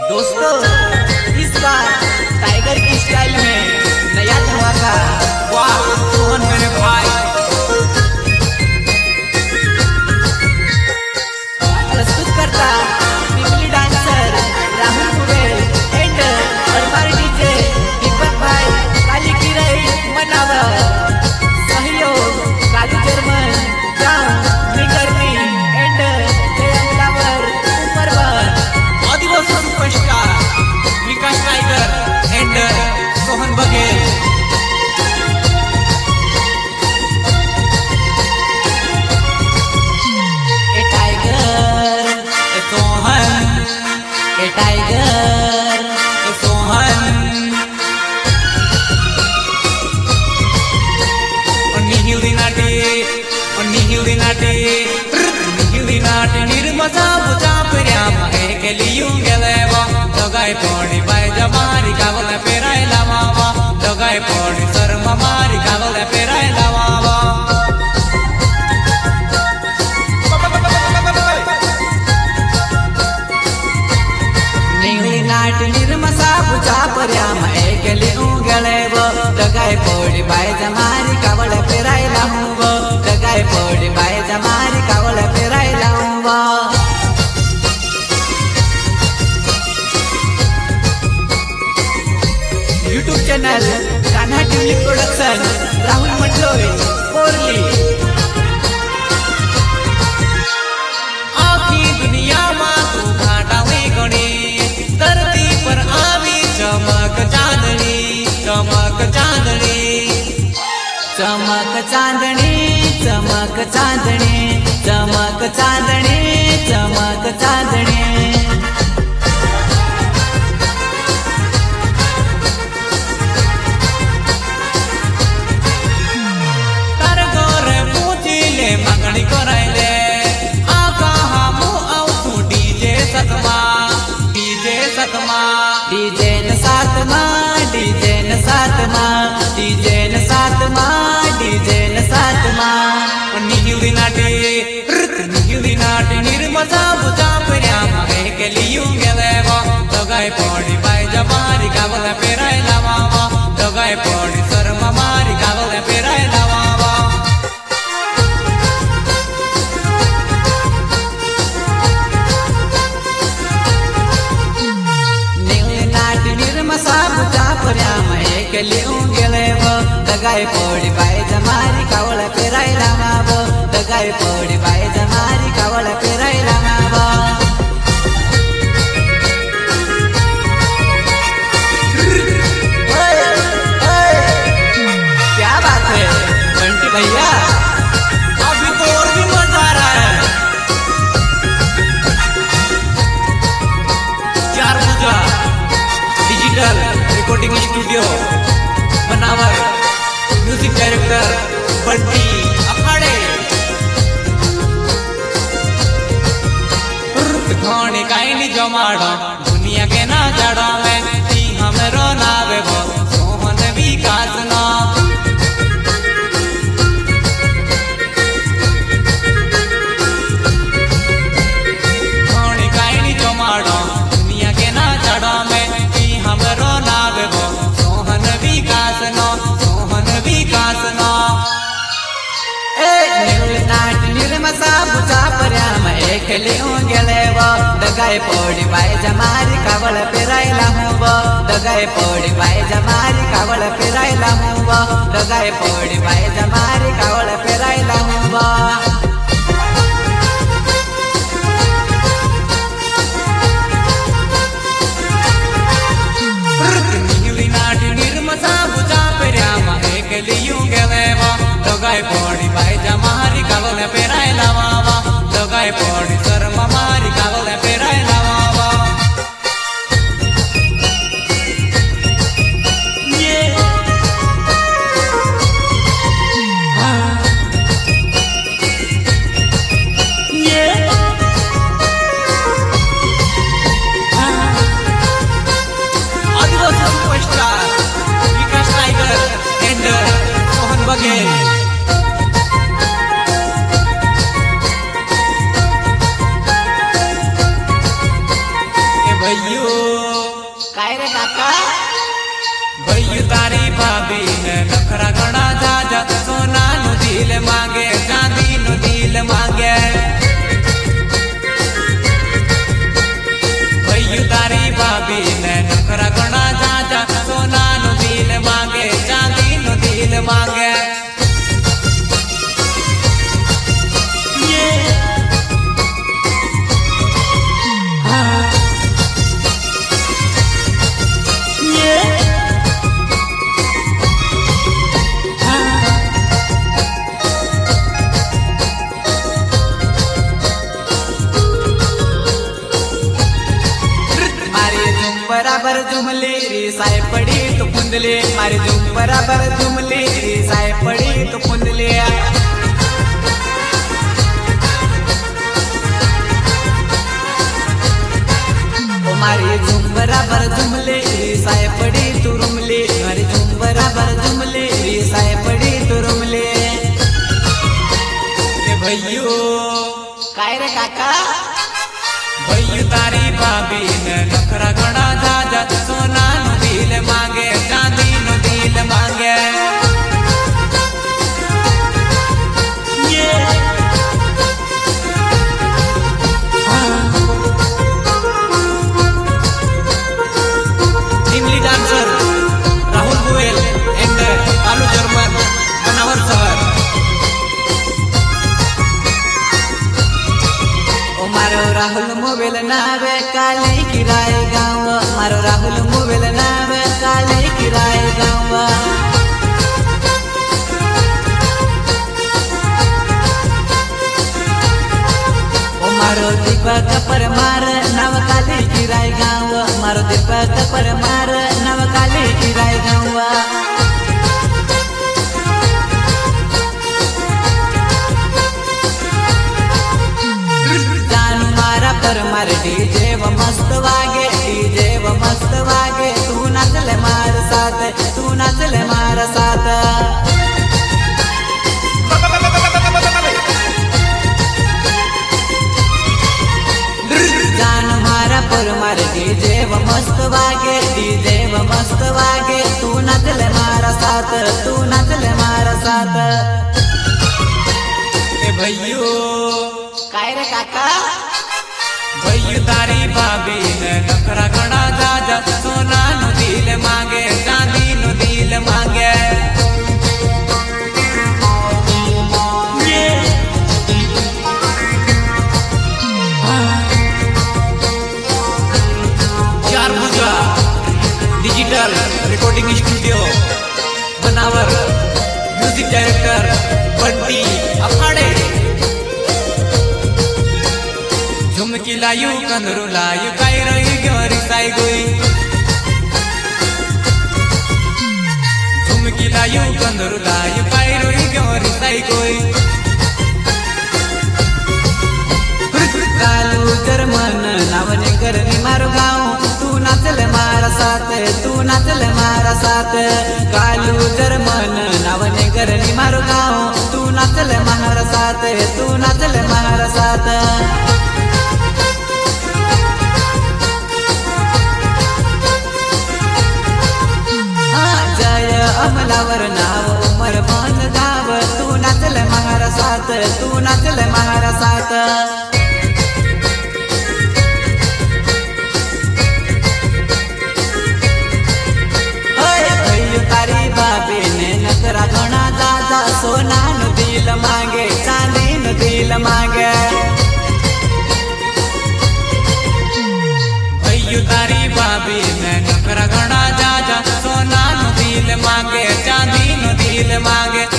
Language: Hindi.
दोस्तों इस बार टाइगर की स्टाइल में नया धमाका। वाह सोहन मेरे भाई प्रस्तुत करता पिपली डांसर राहुल कुबेर एंड अरबार डीजे दीपक भाई काली की रही मनावर सहयोग काली जर्मन जाम मिटरमी एंड जयमलावर उमरवर आदिवासी superstar Vikas Tiger and Sohan Baghel. ए टाइगर ए सोहन ए टाइगर ए सोहन निहिवदी निर्मसा बुचा पर्याम एकलियूं गेलेवा दोगाय पोणी बाय जमारी कावल पेराय लावावा दोगाय पोणी सर्म मारी कावल पेराय लावावा निहिवदी नाट निर्मसा बुचा पर्याम एकलियूं गेलेवा दोगाय पोणी बाय जमारी कावल पेराय लावावा दोगाय पोणी बाय जमारी कावल पेराय लावावा। YouTube channel Kanha TV production Rahul Mandloi कोरली। आखी दुनिया में तू घाटावे गणी धरती पर आवी चमक चांदनी चमक चांदनी चमक चांदनी चमक चांदनी चमक चांदनी चमक चांदनी। मागणी करायले आका हमू आऊ डीजे सतमा डीजे सतमा डीजे न सातमा डीजे न सातमा डीजे न सातमा डीजे न सातमा। निहिवदी नाटे निर्मसा बुचा पर्याम एकलियूं गेलेवा दोगाय पोणी बाय जमारी कावल पेराय लावावा दोगाय पोणी सर्म मारी कावल पेराय लावावा। एकलियूं गेलेवा दोगाय पोणी बाय जमारी कावल पेराय लावावा दोगाय पोणी बाय जमारी कावल पेराय लावावा। क्या बात है बंटी भैया अभी तो और भी मजा आ रहा है। चार पूजा डिजिटल रिकॉर्डिंग स्टूडियो बनावर म्यूजिक डायरेक्टर बंटी अखाड़े घोड़ी काई जमाड़ो दुनिया के ना जड़ो में ती हमरो नावे वो सोहन विकास ना घोड़ी काई जमाड़ो दुनिया के ना जड़ो में ती हमरो नावे वो सोहन विकास नो नाट निर्मसा बुचा पर्याम एकलियूं गेलेवा दोगाय पोणी बाय जमारी कावल पेराय लावावा दोगाय पोणी बाय जमारी कावल पेराय लावावा दोगाय पोणी बाय जमारी कावल पेराय लावावा। निर्मसा बुचा पर्याम एकलियूं गेलेवा दोगाय पोणी बाय जमारी कावल पेराय लावावा दोगाय पोणी सर्म मारी कावल पेराय लावावा। आदिवासी superstar Vikas Tiger and Sohan Baghel. भाभी ने नखरा घना जाजा सोना नु दिल मांगे चांदी नु दिल मांगे भैया तारी भाभी ने नखरा घना जाजा सोना नु दिल मांगे चांदी नु दिल मांगे बराबर जुमली री साय पड़ी तो कुंडली मारी जुम बराबर जुमली री साय पड़ी तो कुंडली ओ मारी जुम बराबर जुमली री साय पड़ी तो रुमली मारी जुम बराबर जुमली री साय पड़ी तो रुमली भैयो काय रे काका भैया तारी भाभी ने नखरा घना जाजा सोना नु दिल मांगे चांदी नु दिल मांगे टीमली डांसर राहुल गोयल एंड कालू जर्मन बनावर शहर मारो राहुल मोबाइल नावे काली किराए गाँव मारो राहुल मोबाइल नावे काली किराए गाँव ओ मारो दीपक परमार नव काली किराए गाँव मारो दीपक परमार नव काली किराए गाँव पर मार डीजे व मस्त वागे तू नाचले मार साथ तू नाचले मार साथ जान मारा पर मार डीजे व मस्त वागे तू नाचले मार साथ तू नाचले मार साथ भैयो काय रे काका भैया तारी भाभी ने नखरा घना जाजा सोना नु दिल मांगे चांदी नु दिल मांगे चार भुजा डिजिटल रिकॉर्डिंग स्टूडियो बनावर म्यूजिक डायरेक्टर बंटी अखाड़े झुमकी लायू कंदरू लायू काय रही गोरी साई गोई झुमकी लायू कंदरू लायू काय रही गोरी साई गोई कालू जर्मन नावने करनी मारो गाँव तू नाचले मारा साथ तू नाचले मारा साथ कालू जर्मन नावने करनी मारो गाँव तू नाचले मारा साथ तू नाचले मारा साथ अमलावर नाव उमर बन गाव तू नाचले महारा साथ तू नाचले महारा साथ भैया तारी भाभी ने नखरा घना जाजा सोना नु दिल मांगे चांदी नु दिल मांगे भैया तारी भाभी ने नखरा घना जाजा सोना नु दिल मांगे चांदी नु दिल मांगे